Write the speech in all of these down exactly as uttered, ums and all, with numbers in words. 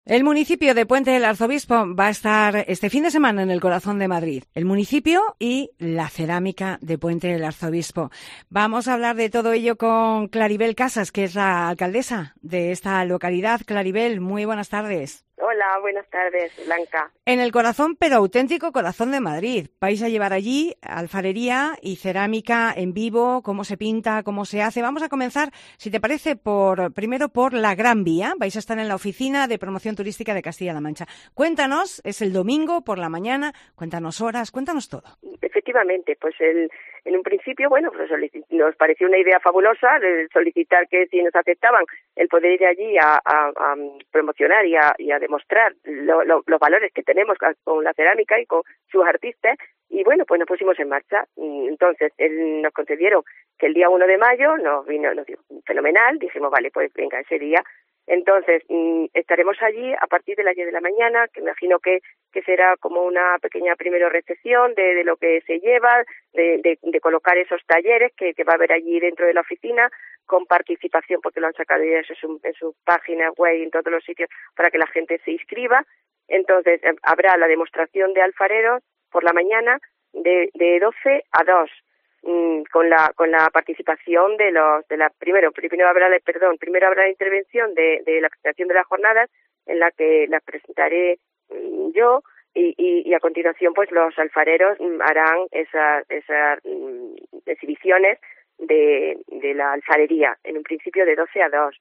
El municipio de Puente del Arzobispo va a estar este fin de semana en el corazón de Madrid. El municipio y la cerámica de Puente del Arzobispo. Vamos a hablar de todo ello con Claribel Casas, que es la alcaldesa de esta localidad. Claribel, muy buenas tardes. Hola, buenas tardes, Blanca. En el corazón, pero auténtico corazón de Madrid. Vais a llevar allí alfarería y cerámica en vivo, cómo se pinta, cómo se hace. Vamos a comenzar, si te parece, por primero por la Gran Vía. Vais a estar en la Oficina de Promoción Turística de Castilla-La Mancha. Cuéntanos, es el domingo por la mañana, cuéntanos horas, cuéntanos todo. Efectivamente, pues el, en un principio, bueno, pues nos pareció una idea fabulosa de solicitar que si nos aceptaban el poder ir allí a, a, a promocionar y a, y a demostrar lo, lo, los valores que tenemos con la cerámica y con sus artistas, y bueno, pues nos pusimos en marcha. Entonces, él, nos concedieron que el día uno de mayo nos vino, nos dijo, fenomenal, dijimos, vale, pues venga, ese día. Entonces, mmm, estaremos allí a partir de las diez de la mañana, que imagino que, que será como una pequeña primera recepción de, de lo que se lleva, de, de, de colocar esos talleres que, que va a haber allí dentro de la oficina, con participación, porque lo han sacado ya eso en su, en su página web y en todos los sitios, para que la gente se inscriba. Entonces, eh, habrá la demostración de alfareros por la mañana de, de doce a dos. con la con la participación de los de la primero primero habrá la, perdón primero habrá la intervención de, de la presentación de las jornadas, en la que las presentaré yo, y, y, y a continuación pues los alfareros harán esas esas exhibiciones de, de la alfarería, en un principio de doce a dos.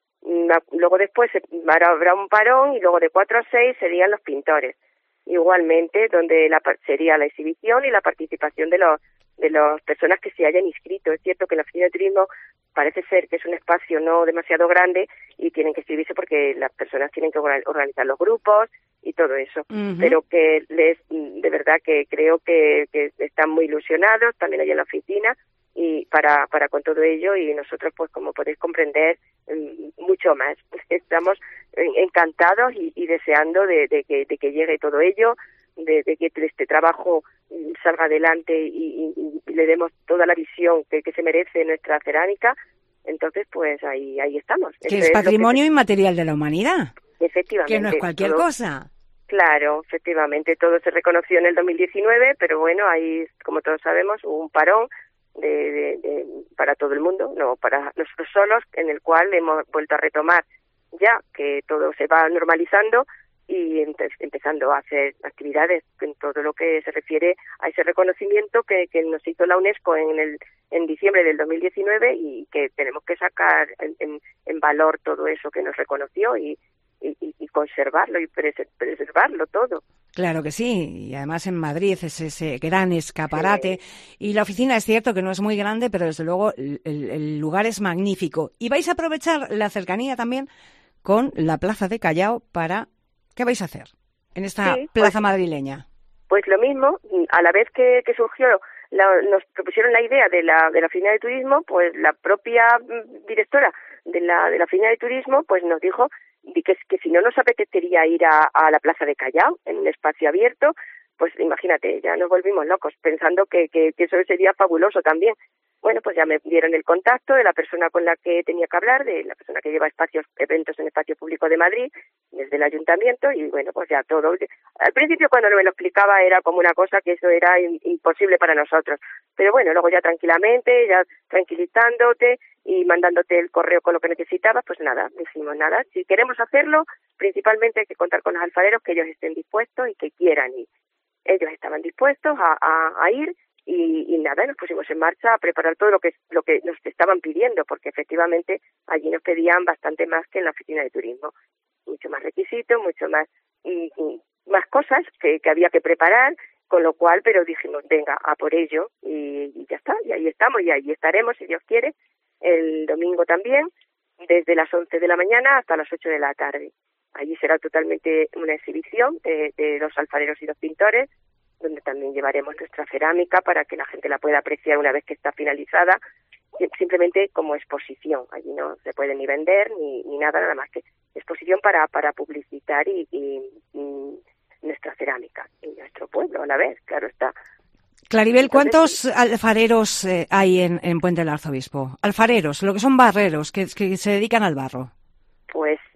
Luego después habrá un parón y luego de cuatro a seis serían los pintores, igualmente, donde la, sería la exhibición y la participación de los de las personas que se hayan inscrito. Es cierto que la Oficina de Turismo parece ser que es un espacio no demasiado grande y tienen que inscribirse porque las personas tienen que organizar los grupos y todo eso, uh-huh. Pero que les, de verdad que creo que, que están muy ilusionados también allá en la oficina y para para con todo ello, y nosotros, pues como podéis comprender, mucho más. Estamos encantados y, y deseando de, de que de que llegue todo ello, de, de que este trabajo salga adelante y, y, y le demos toda la visión que, que se merece nuestra cerámica. Entonces, pues ahí ahí estamos. Que es patrimonio inmaterial de la humanidad. Efectivamente. Que no es cualquier todo, cosa. Claro, efectivamente, todo se reconoció en el dos mil diecinueve, pero bueno, ahí, como todos sabemos, hubo un parón de, de, de, para todo el mundo, no para nosotros solos, en el cual hemos vuelto a retomar ya que todo se va normalizando y empezando a hacer actividades en todo lo que se refiere a ese reconocimiento que, que nos hizo la UNESCO en el en diciembre del dos mil diecinueve, y que tenemos que sacar en, en, en valor todo eso que nos reconoció y, y, y conservarlo y preservarlo todo. Claro que sí, y además en Madrid es ese gran escaparate, sí. Y la oficina es cierto que no es muy grande, pero desde luego el, el lugar es magnífico. Y vais a aprovechar la cercanía también con la Plaza de Callao para... ¿Qué vais a hacer en esta sí, plaza pues, madrileña? Pues lo mismo, a la vez que, que surgió, la, nos propusieron la idea de la de la Oficina de Turismo, pues la propia directora de la de la Oficina de Turismo pues nos dijo que, que si no nos apetecería ir a, a la Plaza de Callao, en un espacio abierto, pues imagínate, ya nos volvimos locos pensando que, que, que eso sería fabuloso también. Bueno, pues ya me dieron el contacto de la persona con la que tenía que hablar, de la persona que lleva espacios, eventos en espacio público de Madrid, desde el ayuntamiento, y bueno, pues ya todo. Al principio, cuando me lo explicaba, era como una cosa que eso era imposible para nosotros. Pero bueno, luego ya tranquilamente, ya tranquilizándote y mandándote el correo con lo que necesitabas, pues nada, dijimos nada. Si queremos hacerlo, principalmente hay que contar con los alfareros, que ellos estén dispuestos y que quieran ir. Ellos estaban dispuestos a, a, a ir. Y, y nada, nos pusimos en marcha a preparar todo lo que lo que nos estaban pidiendo, porque efectivamente allí nos pedían bastante más que en la Oficina de Turismo, mucho más requisitos, mucho más y, y más cosas que, que había que preparar, con lo cual, pero dijimos, venga, a por ello, y, y ya está, y ahí estamos, y ahí estaremos, si Dios quiere, el domingo también, desde las once de la mañana hasta las ocho de la tarde. Allí será totalmente una exhibición de, de los alfareros y los pintores, donde también llevaremos nuestra cerámica para que la gente la pueda apreciar una vez que está finalizada, simplemente como exposición. Allí no se puede ni vender ni, ni nada, nada más que exposición para para publicitar y, y, y nuestra cerámica y nuestro pueblo a la vez, claro está. Claribel, ¿cuántos alfareros eh, hay en, en Puente del Arzobispo? Alfareros, lo que son barreros, que, que se dedican al barro. Pues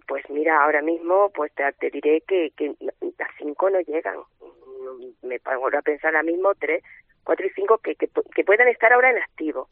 pues mira, ahora mismo pues te, te diré que, que a cinco no llegan. Me pongo a pensar ahora mismo tres, cuatro y cinco que, que, que puedan estar ahora en activo.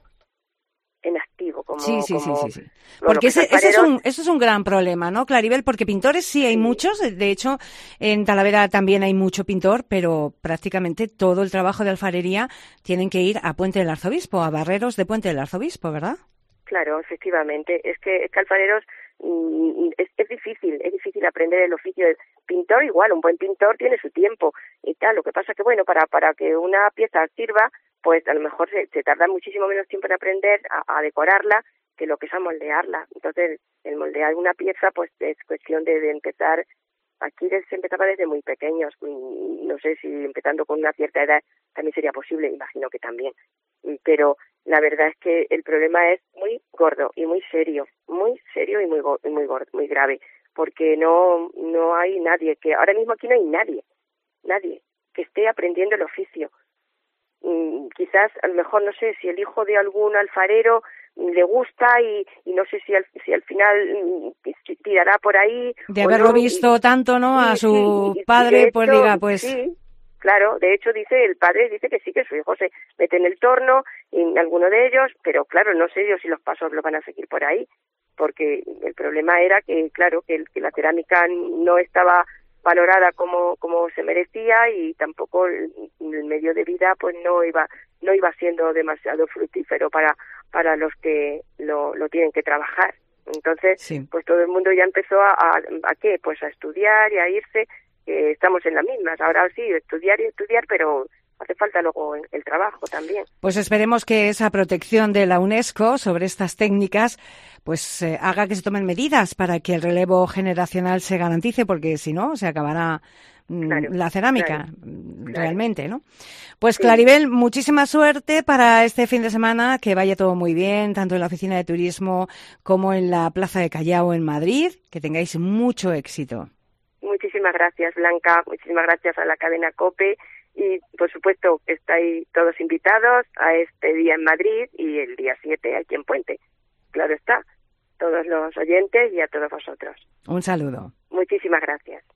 en activo, como... Sí, sí, como, sí, sí, sí. Bueno, porque ese, alfareros... ese es un, eso es un gran problema, ¿no, Claribel? Porque pintores sí hay sí. muchos, de hecho, en Talavera también hay mucho pintor, pero prácticamente todo el trabajo de alfarería tienen que ir a Puente del Arzobispo, a barreros de Puente del Arzobispo, ¿verdad? Claro, efectivamente. Es que, es que alfareros mm, es, es difícil, es difícil aprender el oficio del pintor. Igual, un buen pintor tiene su tiempo y tal. Lo que pasa que, bueno, para, para que una pieza sirva, pues a lo mejor se, se tarda muchísimo menos tiempo en aprender a, a decorarla que lo que es a moldearla. Entonces, el moldear una pieza, pues es cuestión de, de empezar. Aquí se empezaba desde muy pequeños. No sé si empezando con una cierta edad también sería posible, imagino que también. Pero la verdad es que el problema es muy gordo y muy serio, muy serio y muy muy gordo, muy grave, porque no no hay nadie que ahora mismo aquí no hay nadie, nadie que esté aprendiendo el oficio. Mm, quizás a lo mejor no sé si el hijo de algún alfarero le gusta y, y no sé si al, si al final mm, tirará por ahí de haberlo no, visto y, tanto, ¿no? Sí, a su sí, y, padre, y hecho, pues diga, pues sí. Claro, de hecho dice el padre dice que sí, que su hijo se mete en el torno, en alguno de ellos, pero claro, no sé yo si los pasos lo van a seguir por ahí, porque el problema era que, claro, que, el, que la cerámica no estaba valorada como como se merecía y tampoco el, el medio de vida pues no iba no iba siendo demasiado fructífero para para los que lo, lo tienen que trabajar. Entonces, sí. pues todo el mundo ya empezó a, a, a qué, pues a estudiar y a irse. Eh, estamos en las mismas, ahora sí, estudiar y estudiar, pero hace falta luego el trabajo también. Pues esperemos que esa protección de la UNESCO sobre estas técnicas pues eh, haga que se tomen medidas para que el relevo generacional se garantice, porque si no, se acabará mm, claro, la cerámica, claro, realmente, ¿no? Pues sí. Claribel, muchísima suerte para este fin de semana, que vaya todo muy bien, tanto en la Oficina de Turismo como en la Plaza de Callao en Madrid, que tengáis mucho éxito. Muchísimas gracias, Blanca, muchísimas gracias a la cadena COPE y, por supuesto, estáis todos invitados a este día en Madrid y el día siete aquí en Puente. Claro está, todos los oyentes y a todos vosotros. Un saludo. Muchísimas gracias.